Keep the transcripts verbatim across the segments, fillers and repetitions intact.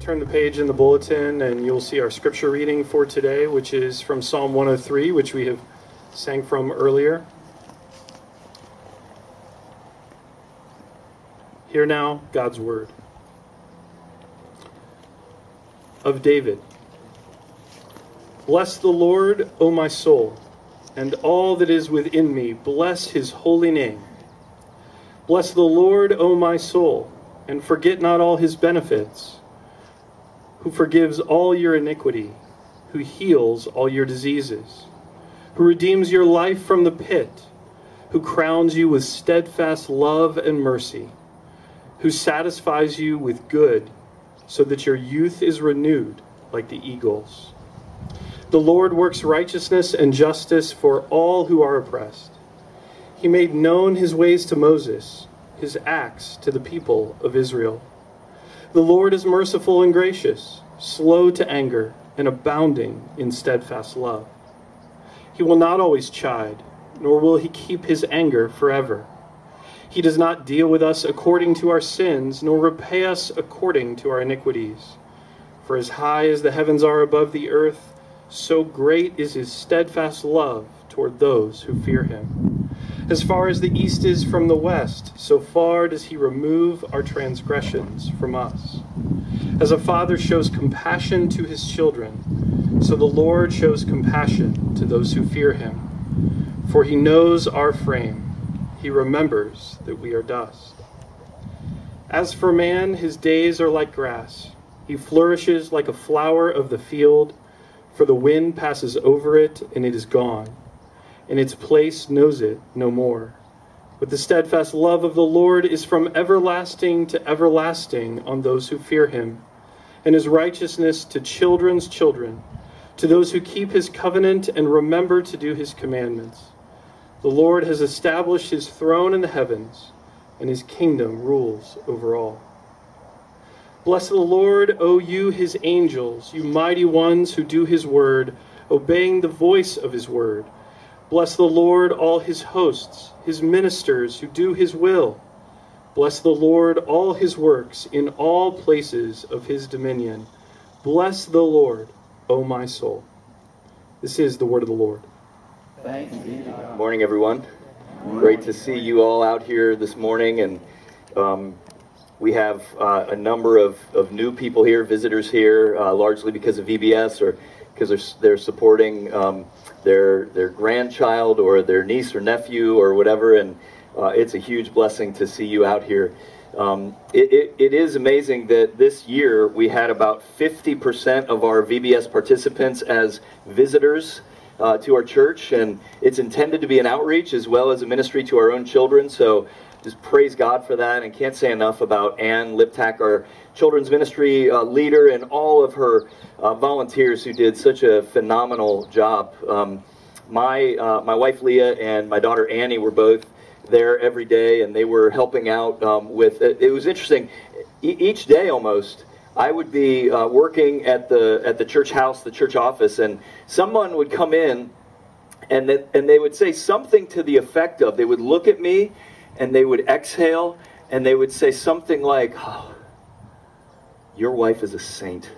turn the page in the bulletin and you'll see our scripture reading for today, which is from Psalm one oh three, which we have sang from earlier. Hear now God's word. Of David. Bless the Lord, O my soul, and all that is within me, bless his holy name. Bless the Lord, O my soul, and forget not all his benefits, who forgives all your iniquity, who heals all your diseases, who redeems your life from the pit, who crowns you with steadfast love and mercy, who satisfies you with good, so that your youth is renewed like the eagles. The Lord works righteousness and justice for all who are oppressed. He made known his ways to Moses, his acts to the people of Israel. The Lord is merciful and gracious, slow to anger, and abounding in steadfast love. He will not always chide, nor will he keep his anger forever. He does not deal with us according to our sins, nor repay us according to our iniquities. For as high as the heavens are above the earth, so great is his steadfast love toward those who fear him. As far as the east is from the west, so far does he remove our transgressions from us. As a father shows compassion to his children, so the Lord shows compassion to those who fear him. For he knows our frame. He remembers that we are dust. As for man, his days are like grass. He flourishes like a flower of the field, for the wind passes over it, and it is gone, and its place knows it no more. But the steadfast love of the Lord is from everlasting to everlasting on those who fear him, and his righteousness to children's children, to those who keep his covenant and remember to do his commandments. The Lord has established his throne in the heavens, and his kingdom rules over all. Bless the Lord, O you his angels, you mighty ones who do his word, obeying the voice of his word. Bless the Lord, all his hosts, his ministers who do his will. Bless the Lord, all his works in all places of his dominion. Bless the Lord, O my soul. This is the word of the Lord. Thanks be to God. Morning, everyone. Great to see you all out here this morning, and um, we have uh, a number of, of new people here, visitors here, uh, largely because of V B S or because they're, they're supporting um, their their grandchild or their niece or nephew or whatever, and uh, it's a huge blessing to see you out here. Um, it, it, it is amazing that this year we had about fifty percent of our V B S participants as visitors uh, to our church, and it's intended to be an outreach as well as a ministry to our own children, so just praise God for that, and can't say enough about Ann Liptak, our children's ministry uh, leader, and all of her uh, volunteers who did such a phenomenal job. Um, my uh, my wife Leah and my daughter Annie were both there every day, and they were helping out um, with. It, it was interesting. E- each day almost, I would be uh, working at the at the church house, the church office, and someone would come in, and that and they would say something to the effect of, they would look at me, and they would exhale, and they would say something like, oh, your wife is a saint.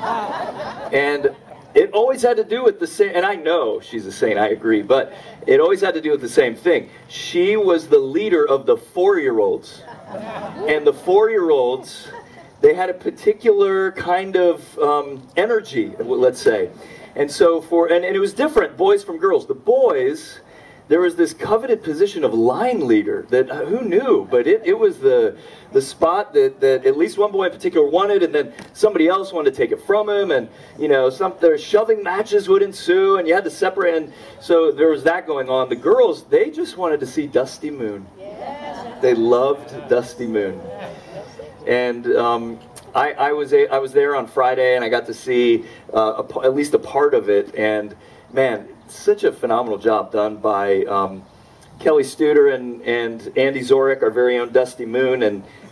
And it always had to do with the same, and I know she's a saint, I agree, but it always had to do with the same thing. She was the leader of the four-year-olds. And the four-year-olds, they had a particular kind of um, energy, let's say. And so for, and, and it was different, boys from girls. The boys, there was this coveted position of line leader that uh, who knew, but it, it was the the spot that, that at least one boy in particular wanted, and then somebody else wanted to take it from him, and you know, some there shoving matches would ensue, and you had to separate, and so there was that going on. The girls, they just wanted to see Dusty Moon. Yeah. They loved Dusty Moon, and um, I, I was a, I was there on Friday, and I got to see uh, a, at least a part of it, and man, such a phenomenal job done by um, Kelly Studer and, and Andy Zorek, our very own Dusty Moon, and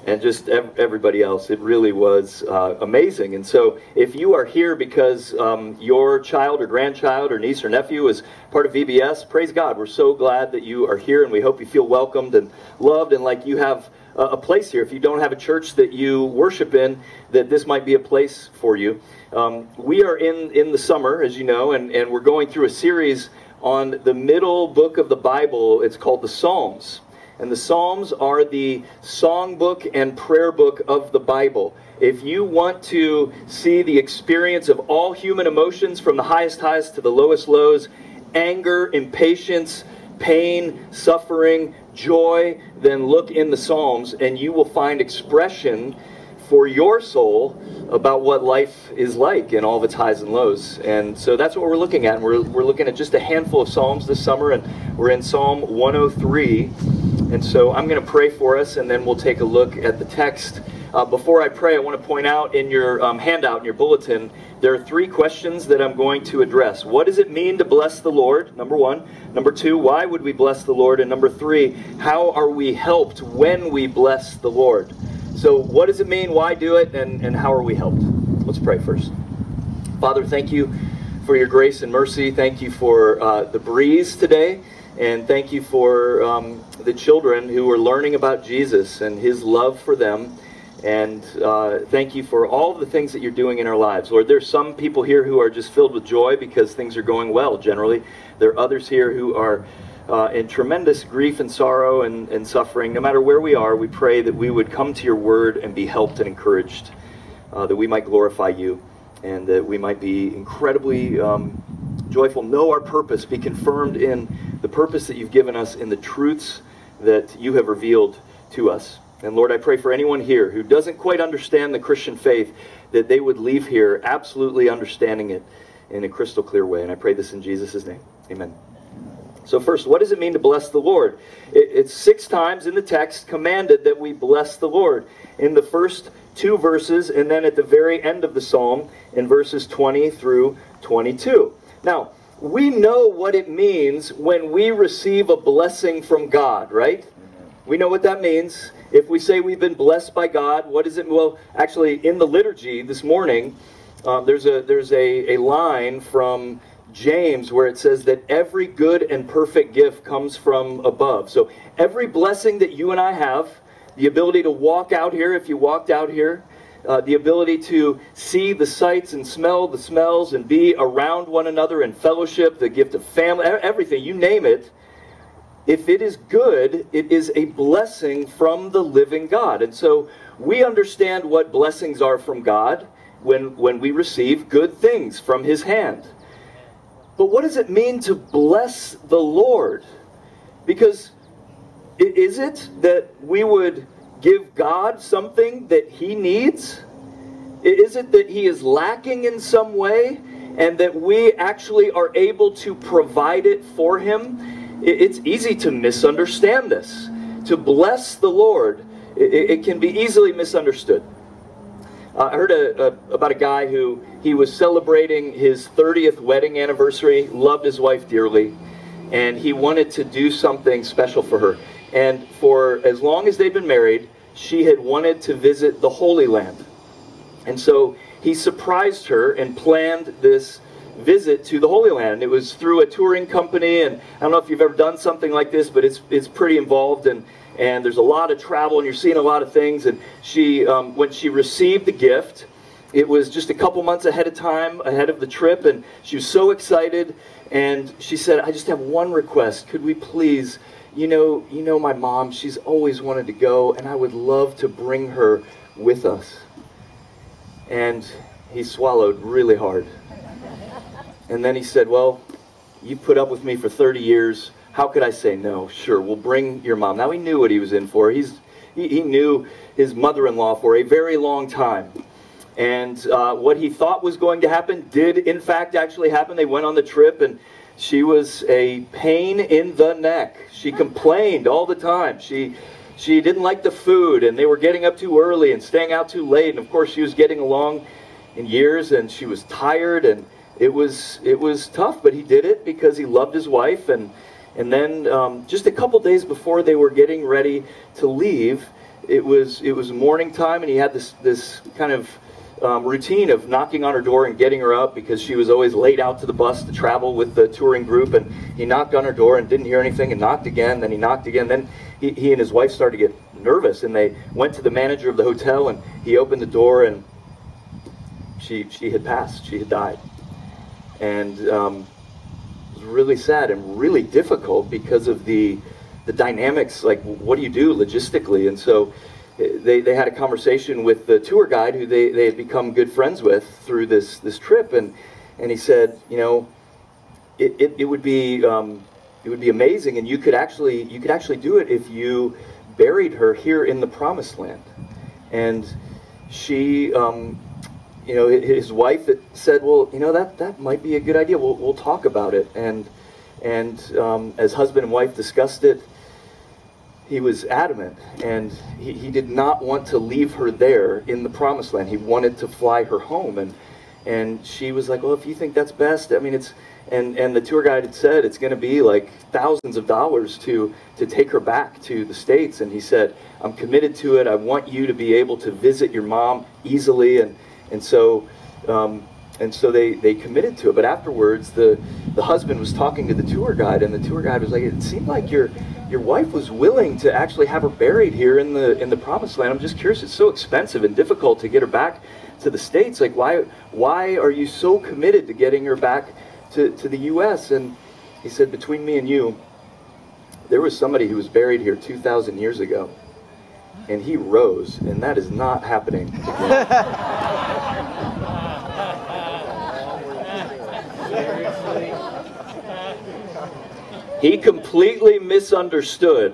and just ev- everybody else. It really was uh, amazing. And so if you are here because um, your child or grandchild or niece or nephew is part of V B S, praise God. We're so glad that you are here, and we hope you feel welcomed and loved and like you have uh, a place here. If you don't have a church that you worship in, that this might be a place for you. Um, we are in, in the summer, as you know, and, and we're going through a series on the middle book of the Bible. It's called the Psalms. And the Psalms are the songbook and prayer book of the Bible. If you want to see the experience of all human emotions from the highest highs to the lowest lows, anger, impatience, pain, suffering, joy, then look in the Psalms and you will find expression for your soul about what life is like in all of its highs and lows. And so that's what we're looking at. And we're, we're looking at just a handful of Psalms this summer, and we're in Psalm one oh three. And so I'm going to pray for us, and then we'll take a look at the text. Uh, before I pray, I want to point out in your um, handout, in your bulletin, there are three questions that I'm going to address. What does it mean to bless the Lord? Number one. Number two, why would we bless the Lord? And number three, how are we helped when we bless the Lord? So what does it mean? Why do it? And, and how are we helped? Let's pray first. Father, thank you for your grace and mercy. Thank you for uh, the breeze today. And thank you for um, the children who are learning about Jesus and his love for them. And uh, thank you for all the things that you're doing in our lives. Lord, there's some people here who are just filled with joy because things are going well generally. There are others here who are uh, in tremendous grief and sorrow and, and suffering. No matter where we are, we pray that we would come to your word and be helped and encouraged, uh, that we might glorify you and that we might be incredibly um, joyful, know our purpose, be confirmed in the purpose that you've given us in the truths that you have revealed to us. And Lord, I pray for anyone here who doesn't quite understand the Christian faith, that they would leave here absolutely understanding it in a crystal clear way. And I pray this in Jesus' name. Amen. So first, what does it mean to bless the Lord? It, it's six times in the text commanded that we bless the Lord. In the first two verses, and then at the very end of the psalm, in verses twenty through twenty-two. Now, we know what it means when we receive a blessing from God, right? We know what that means. If we say we've been blessed by God, what is it? Well, actually, in the liturgy this morning, uh, there's a there's a, a line from James where it says that every good and perfect gift comes from above. So every blessing that you and I have, the ability to walk out here, if you walked out here, Uh, the ability to see the sights and smell the smells and be around one another in fellowship, the gift of family, everything, you name it. If it is good, it is a blessing from the living God. And so we understand what blessings are from God when, when we receive good things from his hand. But what does it mean to bless the Lord? Because is it that we would give God something that he needs? Is it that he is lacking in some way and that we actually are able to provide it for him? It's easy to misunderstand this. To bless the Lord, it can be easily misunderstood. I heard a, a, about a guy who he was celebrating his thirtieth wedding anniversary, loved his wife dearly, and he wanted to do something special for her. And for as long as they'd been married, she had wanted to visit the Holy Land. And so he surprised her and planned this visit to the Holy Land. It was through a touring company, and I don't know if you've ever done something like this, but it's it's pretty involved, and, and there's a lot of travel, and you're seeing a lot of things. And she, um, when she received the gift, it was just a couple months ahead of time, ahead of the trip, and she was so excited, and she said, I just have one request. Could we please... You know, you know my mom, she's always wanted to go, and I would love to bring her with us. And he swallowed really hard. And then he said, well, you put up with me for thirty years. How could I say no? Sure, we'll bring your mom. Now, he knew what he was in for. He's, he, he knew his mother-in-law for a very long time. And uh, what he thought was going to happen did, in fact, actually happen. They went on the trip, and she was a pain in the neck. She complained all the time. She she didn't like the food, and they were getting up too early and staying out too late. And of course, she was getting along in years, and she was tired, and it was it was tough. But he did it because he loved his wife. And and then um, just a couple days before they were getting ready to leave, it was it was morning time, and he had this this kind of um, routine of knocking on her door and getting her up because she was always late out to the bus to travel with the touring group. And he knocked on her door and didn't hear anything, and knocked again. Then he knocked again. Then he, he and his wife started to get nervous, and they went to the manager of the hotel, and he opened the door, and she she had passed. She had died, and um, it was really sad and really difficult because of the the dynamics. Like, what do you do logistically? And so they they had a conversation with the tour guide who they, they had become good friends with through this this trip, and and he said, you know, it it, it would be um, it would be amazing, and you could actually you could actually do it if you buried her here in the Promised Land. And she, um, you know, his wife said, well, you know, that that might be a good idea. We'll we'll talk about it. And and um, as husband and wife discussed it, he was adamant, and he, he did not want to leave her there in the Promised Land. He wanted to fly her home, and and she was like, well, if you think that's best, I mean, it's, and, and the tour guide had said it's going to be like thousands of dollars to, to take her back to the States. And he said, I'm committed to it. I want you to be able to visit your mom easily. And, and so, um, and so they, they committed to it. But afterwards, the, the husband was talking to the tour guide, and the tour guide was like, it seemed like your, your wife was willing to actually have her buried here in the, in the Promised Land. I'm just curious, it's so expensive and difficult to get her back to the States. Like, why, why are you so committed to getting her back to, to the U S? And he said, between me and you, there was somebody who was buried here two thousand years ago, and he rose, and that is not happening again. He completely misunderstood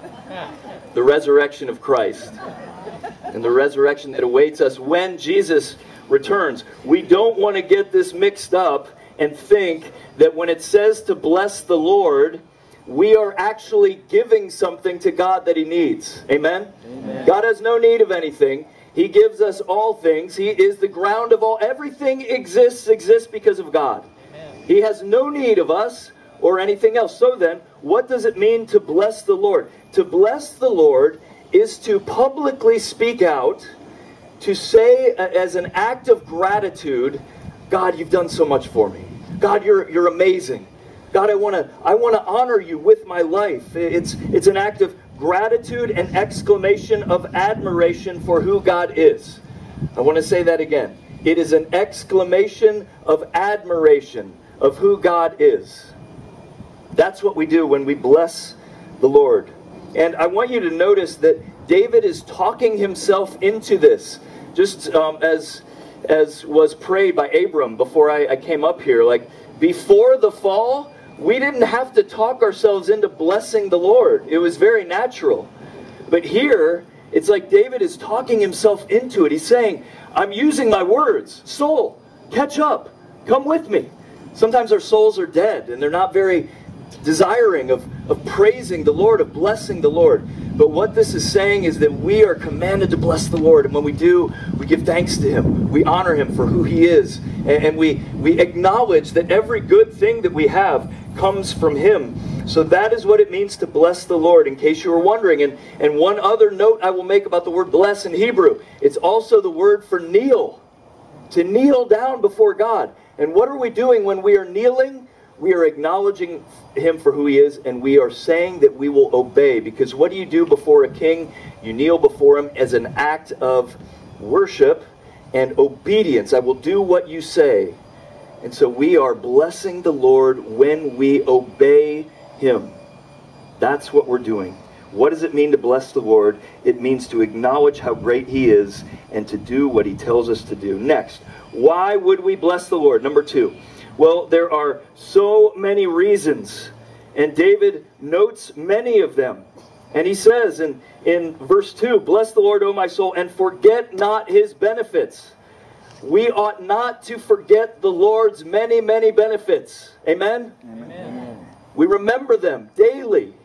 the resurrection of Christ and the resurrection that awaits us when Jesus returns. We don't want to get this mixed up and think that when it says to bless the Lord, we are actually giving something to God that He needs. Amen? Amen. God has no need of anything. He gives us all things. He is the ground of all. Everything exists, exists because of God. Amen. He has no need of us or anything else. So then, what does it mean to bless the Lord? To bless the Lord is to publicly speak out, to say as an act of gratitude, God, you've done so much for me. God, you're you're amazing. God, I want to I want to honor you with my life. It's it's an act of gratitude and exclamation of admiration for who God is. I want to say that again. It is an exclamation of admiration of who God is. That's what we do when we bless the Lord. And I want you to notice that David is talking himself into this. Just um, as as was prayed by Abram before I, I came up here. Like, before the fall, we didn't have to talk ourselves into blessing the Lord. It was very natural. But here, it's like David is talking himself into it. He's saying, I'm using my words. Soul, catch up. Come with me. Sometimes our souls are dead, and they're not very desiring of, of praising the Lord, of blessing the Lord. But what this is saying is that we are commanded to bless the Lord. And when we do, we give thanks to Him. We honor Him for who He is. And, and we, we acknowledge that every good thing that we have comes from Him. So that is what it means to bless the Lord, in case you were wondering. And, and one other note I will make about the word bless in Hebrew. It's also the word for kneel. To kneel down before God. And what are we doing when we are kneeling? We are acknowledging Him for who He is, and we are saying that we will obey. Because what do you do before a king? You kneel before Him as an act of worship and obedience. I will do what you say. And so we are blessing the Lord when we obey Him. That's what we're doing. What does it mean to bless the Lord? It means to acknowledge how great He is and to do what He tells us to do. Next, why would we bless the Lord? Number two. Well, there are so many reasons, and David notes many of them. And he says in, in verse two, bless the Lord, O my soul, and forget not His benefits. We ought not to forget the Lord's many, many benefits. Amen? Amen. We remember them daily.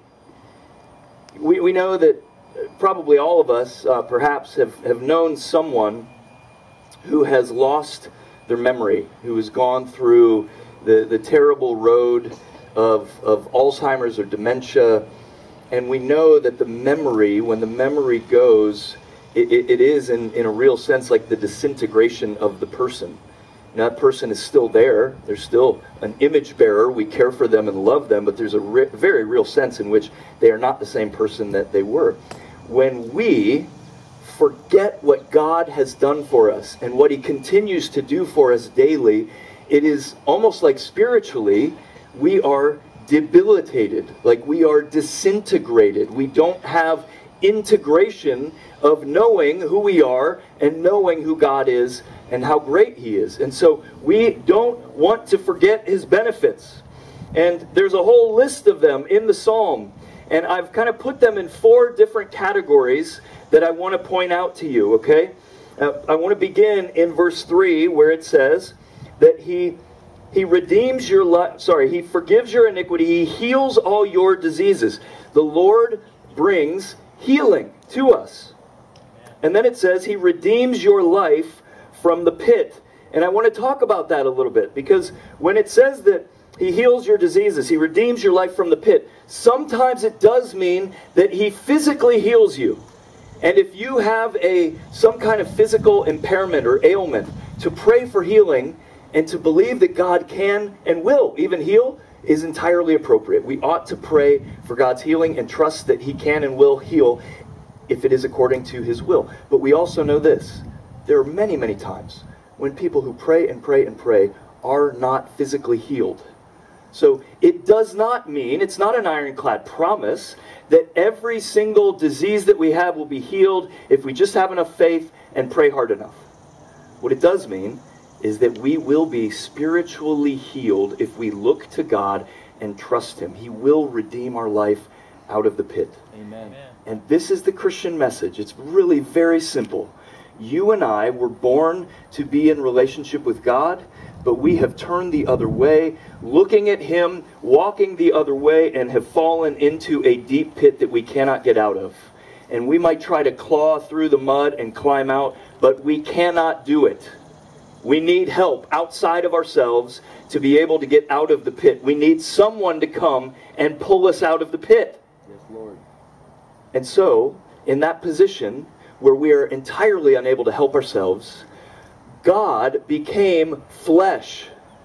We, we know that probably all of us, uh, perhaps, have, have known someone who has lost their memory, who has gone through the, the terrible road of, of Alzheimer's or dementia, And we know that the memory, when the memory goes, it, it, it is in, in a real sense like the disintegration of the person. Now, that person is still there. They're still an image bearer. We care for them and love them, but there's a re- very real sense in which they are not the same person that they were. When we forget what God has done for us and what he continues to do for us daily, it is almost like spiritually we are debilitated, like we are disintegrated. We don't have integration of knowing who we are and knowing who God is and how great he is. And so we don't want to forget his benefits. And there's a whole list of them in the Psalm. And I've kind of put them in four different categories that I want to point out to you, okay? Uh, I want to begin in verse three where it says that he he redeems your life, sorry, he forgives your iniquity, he heals all your diseases. The Lord brings healing to us. And then it says he redeems your life from the pit. And I want to talk about that a little bit, because when it says that he heals your diseases, he redeems your life from the pit, sometimes it does mean that he physically heals you. And if you have a some kind of physical impairment or ailment, to pray for healing and to believe that God can and will even heal is entirely appropriate. We ought to pray for God's healing and trust that he can and will heal if it is according to his will. But we also know this. There are many, many times when people who pray and pray and pray are not physically healed. So it does not mean, it's not an ironclad promise, that every single disease that we have will be healed if we just have enough faith and pray hard enough. What it does mean is that we will be spiritually healed if we look to God and trust him. He will redeem our life out of the pit. Amen. And this is the Christian message. It's really very simple. You and I were born to be in relationship with God, but we have turned the other way, looking at him, walking the other way, and have fallen into a deep pit that we cannot get out of. And we might try to claw through the mud and climb out, but we cannot do it. We need help outside of ourselves to be able to get out of the pit. We need someone to come and pull us out of the pit. Yes, Lord. And so, in that position where we are entirely unable to help ourselves, God became flesh.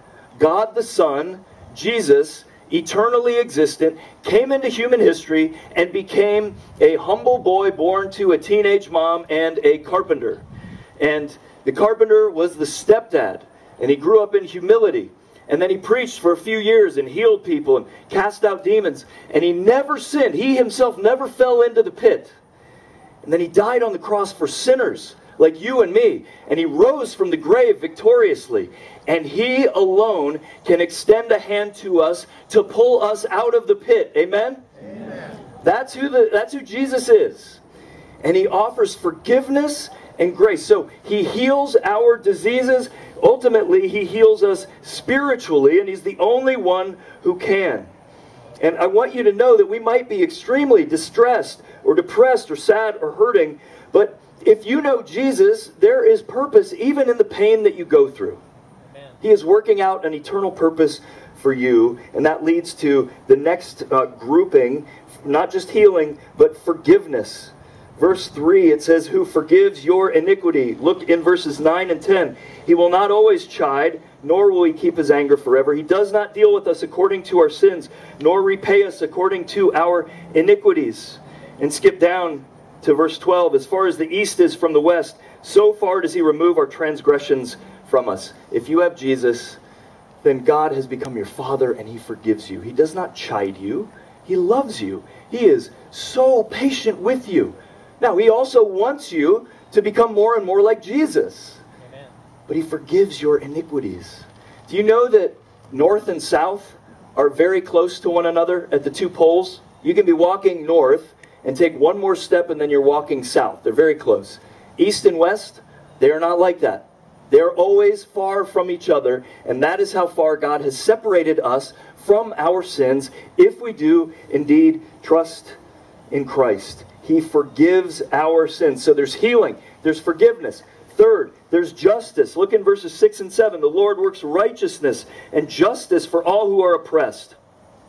God the Son, Jesus, eternally existent, came into human history and became a humble boy born to a teenage mom and a carpenter. And the carpenter was the stepdad, and he grew up in humility. And then he preached for a few years and healed people and cast out demons. And he never sinned. He himself never fell into the pit. And then he died on the cross for sinners like you and me. And he rose from the grave victoriously. And he alone can extend a hand to us to pull us out of the pit. Amen? Amen. That's who the, that's who Jesus is. And he offers forgiveness and grace. So he heals our diseases. Ultimately, he heals us spiritually, and he's the only one who can. And I want you to know that we might be extremely distressed or depressed or sad or hurting, but if you know Jesus, there is purpose even in the pain that you go through. Amen. He is working out an eternal purpose for you, and that leads to the next uh, grouping, not just healing, but forgiveness. Verse three, it says, who forgives your iniquity. Look in verses nine and ten. He will not always chide, nor will he keep his anger forever. He does not deal with us according to our sins, nor repay us according to our iniquities. And skip down to verse twelve. As far as the east is from the west, so far does he remove our transgressions from us. If you have Jesus, then God has become your Father and he forgives you. He does not chide you. He loves you. He is so patient with you. Now, he also wants you to become more and more like Jesus. Amen. But he forgives your iniquities. Do you know that north and south are very close to one another at the two poles? You can be walking north and take one more step and then you're walking south. They're very close. East and west, they are not like that. They're always far from each other, and that is how far God has separated us from our sins if we do indeed trust in Christ. He forgives our sins. So there's healing. There's forgiveness. Third, there's justice. Look in verses six and seven. The Lord works righteousness and justice for all who are oppressed.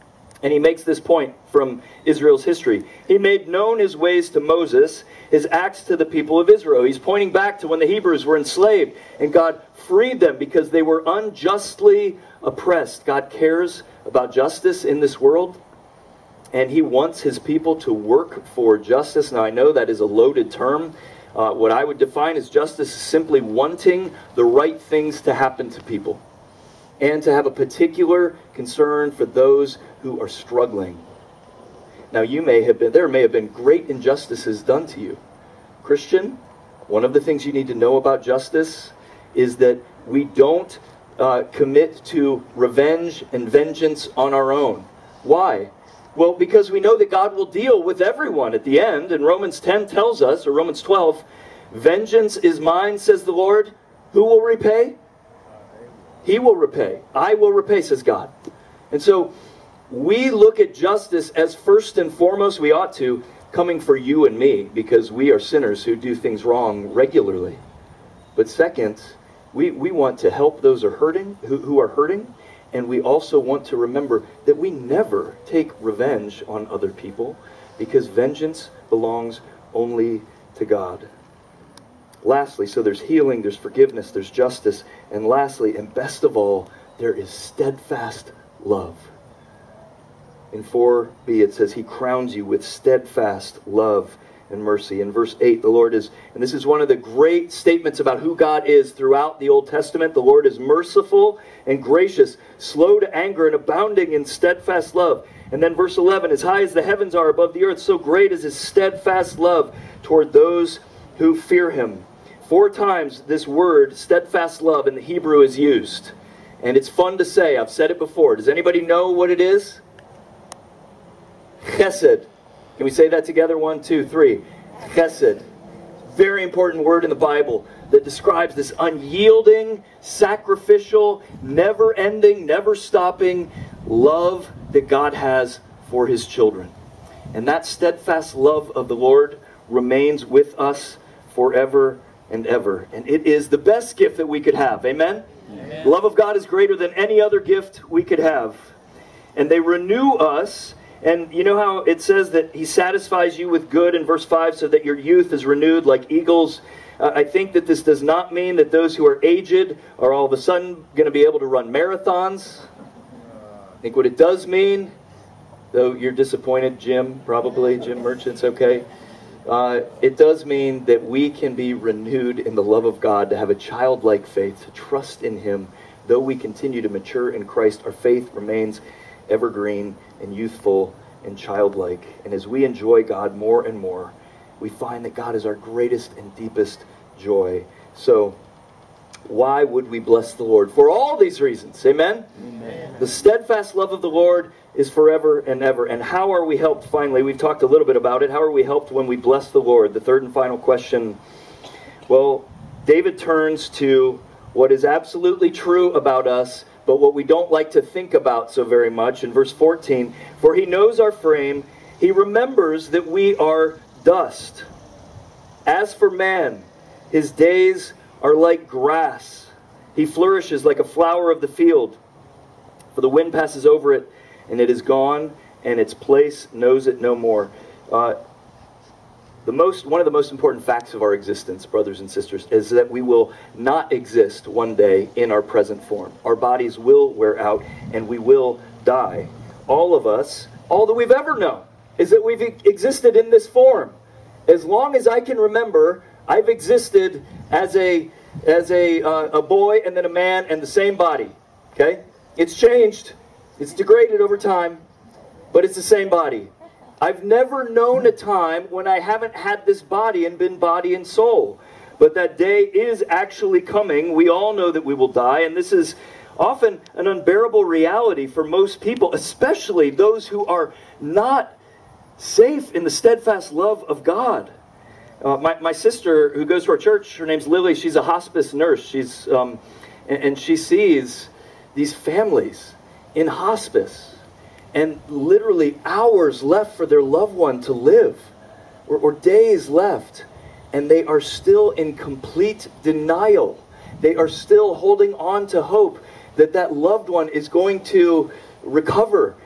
And he makes this point from Israel's history. He made known his ways to Moses, his acts to the people of Israel. He's pointing back to when the Hebrews were enslaved and God freed them because they were unjustly oppressed. God cares about justice in this world, and he wants his people to work for justice. Now, I know that is a loaded term. Uh, what I would define as justice is simply wanting the right things to happen to people, and to have a particular concern for those who are struggling. Now, you may have been, there may have been great injustices done to you. Christian, one of the things you need to know about justice is that we don't uh, commit to revenge and vengeance on our own. Why? Well, because we know that God will deal with everyone at the end. And Romans ten tells us, or Romans twelve, vengeance is mine, says the Lord. Who will repay? He will repay. I will repay, says God. And so we look at justice as first and foremost, we ought to, coming for you and me, because we are sinners who do things wrong regularly. But second, we, we want to help those who are hurting, who, who are hurting, and we also want to remember that we never take revenge on other people, because vengeance belongs only to God. Lastly, so there's healing, there's forgiveness, there's justice, and lastly, and best of all, there is steadfast love. In four b, it says, he crowns you with steadfast love and mercy. In verse eight, the Lord is, and this is one of the great statements about who God is throughout the Old Testament, the Lord is merciful and gracious, slow to anger and abounding in steadfast love. And then verse eleven, as high as the heavens are above the earth, so great is his steadfast love toward those who fear him. Four times this word, steadfast love, in the Hebrew is used. And it's fun to say. I've said it before. Does anybody know what it is? Chesed. Can we say that together? One, two, three. Chesed. Very important word in the Bible that describes this unyielding, sacrificial, never-ending, never-stopping love that God has for his children. And that steadfast love of the Lord remains with us forever and ever. And it is the best gift that we could have. Amen? Amen. The love of God is greater than any other gift we could have. And they renew us. And you know how it says that he satisfies you with good in verse five so that your youth is renewed like eagles? Uh, I think that this does not mean that those who are aged are all of a sudden going to be able to run marathons. I think what it does mean, though you're disappointed, Jim, probably, Jim Merchant's okay. Uh, it does mean that we can be renewed in the love of God, to have a childlike faith, to trust in him. Though we continue to mature in Christ, our faith remains evergreen and youthful and childlike. And as we enjoy God more and more, we find that God is our greatest and deepest joy. So why would we bless the Lord? For all these reasons. Amen? Amen. The steadfast love of the Lord is forever and ever. And how are we helped finally? We've talked a little bit about it. How are we helped when we bless the Lord? The third and final question. Well, David turns to what is absolutely true about us, but what we don't like to think about so very much. In verse fourteen, for he knows our frame, he remembers that we are dust. As for man, his days are like grass. He flourishes like a flower of the field. For the wind passes over it, and it is gone, and its place knows it no more. Uh, the most, one of the most important facts of our existence, brothers and sisters, is that we will not exist one day in our present form. Our bodies will wear out, and we will die. All of us, all that we've ever known, is that we've existed in this form. As long as I can remember, I've existed as a as a uh, a boy and then a man and the same body. Okay? It's changed. It's degraded over time, but it's the same body. I've never known a time when I haven't had this body and been body and soul. But that day is actually coming. We all know that we will die, and this is often an unbearable reality for most people, especially those who are not safe in the steadfast love of God. Uh, my, my sister, who goes to our church, her name's Lily, she's a hospice nurse. She's um, and, and she sees these families in hospice, and literally hours left for their loved one to live, or, or days left, and they are still in complete denial. They are still holding on to hope that that loved one is going to recover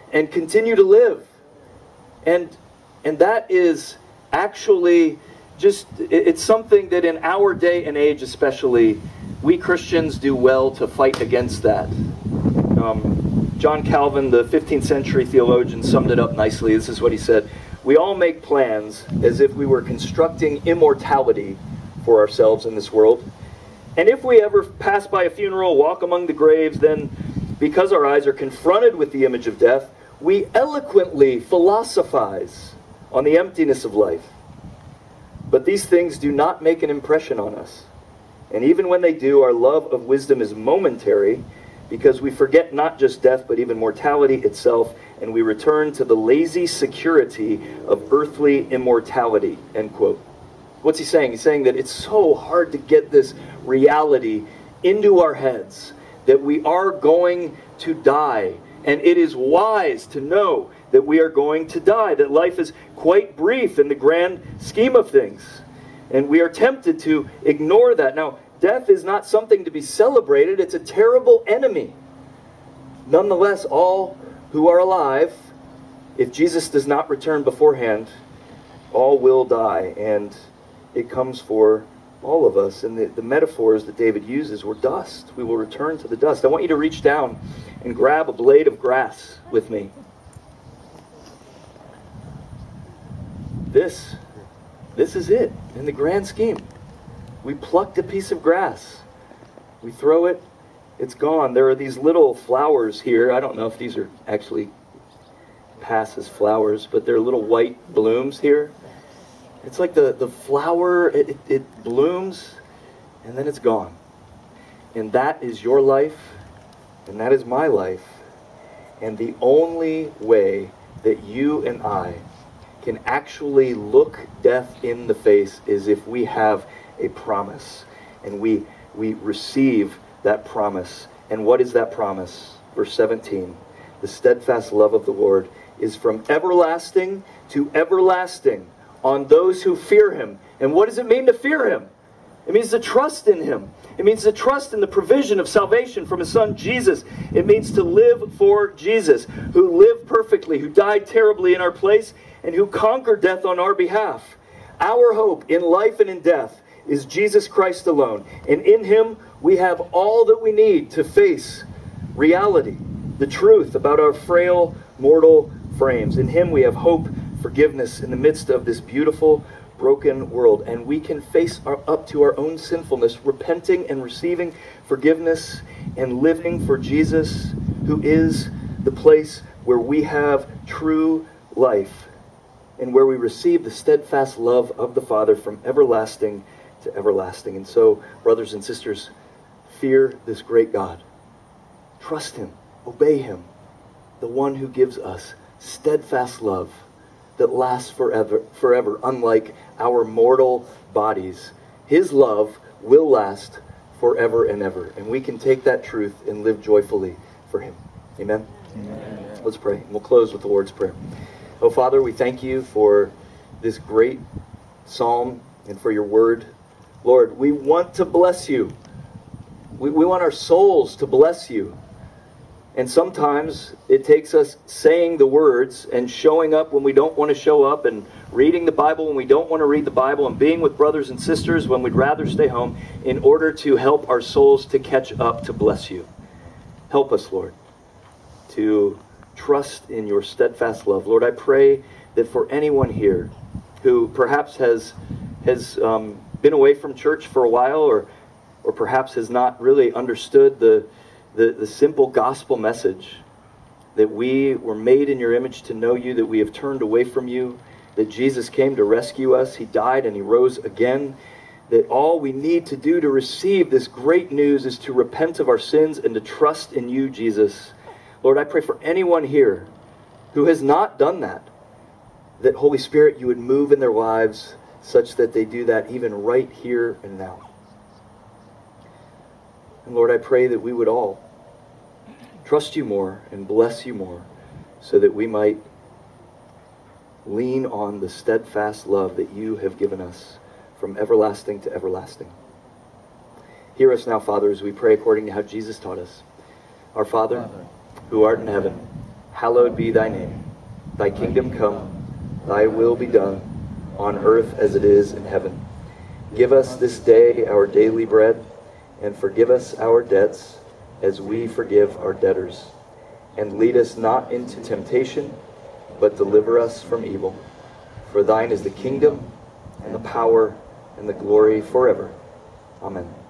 and continue to live. And and that is actually just, it's something that in our day and age especially, we Christians do well to fight against that. Um, John Calvin, the fifteenth century theologian, summed it up nicely. This is what he said: "We all make plans as if we were constructing immortality for ourselves in this world. And if we ever pass by a funeral, walk among the graves, then, because our eyes are confronted with the image of death, we eloquently philosophize on the emptiness of life. But these things do not make an impression on us. And even when they do, our love of wisdom is momentary, because we forget not just death, but even mortality itself, and we return to the lazy security of earthly immortality." End quote. What's he saying? He's saying that it's so hard to get this reality into our heads, that we are going to die. And it is wise to know that we are going to die, that life is quite brief in the grand scheme of things. And we are tempted to ignore that. Now, death is not something to be celebrated. It's a terrible enemy. Nonetheless, all who are alive, if Jesus does not return beforehand, all will die. And it comes for all of us. And the, the metaphors that David uses were dust. We will return to the dust. I want you to reach down and grab a blade of grass with me. This, this is it in the grand scheme. We plucked a piece of grass. We throw it. It's gone. There are these little flowers here. I don't know if these are actually pass as flowers, but they're little white blooms here. It's like the, the flower, it, it, it blooms, and then it's gone. And that is your life, and that is my life. And the only way that you and I can actually look death in the face is if we have a promise, and we we receive that promise. And what is that promise? Verse seventeen, "The steadfast love of the Lord is from everlasting to everlasting on those who fear him." And what does it mean to fear him? It means to trust in him. It means to trust in the provision of salvation from his son Jesus. It means to live for Jesus, who lived perfectly, who died terribly in our place, and who conquered death on our behalf. Our hope in life and in death is Jesus Christ alone. And in him we have all that we need to face reality, the truth about our frail mortal frames. In him we have hope, forgiveness in the midst of this beautiful, broken world. And we can face our, up to our own sinfulness, repenting and receiving forgiveness and living for Jesus, who is the place where we have true life and where we receive the steadfast love of the Father from everlasting to everlasting. And so, brothers and sisters, fear this great God. Trust him. Obey him. The one who gives us steadfast love that lasts forever, forever, unlike our mortal bodies. His love will last forever and ever. And we can take that truth and live joyfully for him. Amen? Amen. Let's pray. And we'll close with the Lord's Prayer. Oh, Father, we thank you for this great psalm and for your word. Lord, we want to bless you. We, we want our souls to bless you. And sometimes it takes us saying the words and showing up when we don't want to show up, and reading the Bible when we don't want to read the Bible, and being with brothers and sisters when we'd rather stay home, in order to help our souls to catch up to bless you. Help us, Lord, to trust in your steadfast love. Lord, I pray that for anyone here who perhaps has has um, been away from church for a while, or or perhaps has not really understood the The, the simple gospel message that we were made in your image to know you, that we have turned away from you, that Jesus came to rescue us, he died and he rose again, that all we need to do to receive this great news is to repent of our sins and to trust in you, Jesus. Lord, I pray for anyone here who has not done that, that Holy Spirit, you would move in their lives such that they do that even right here and now. And Lord, I pray that we would all trust you more and bless you more, so that we might lean on the steadfast love that you have given us from everlasting to everlasting. Hear us now, Father, as we pray according to how Jesus taught us. Our Father, who art in heaven, hallowed be thy name. Thy kingdom come, thy will be done, on earth as it is in heaven. Give us this day our daily bread, and forgive us our debts, as we forgive our debtors. And lead us not into temptation, but deliver us from evil. For thine is the kingdom, and the power, and the glory forever. Amen.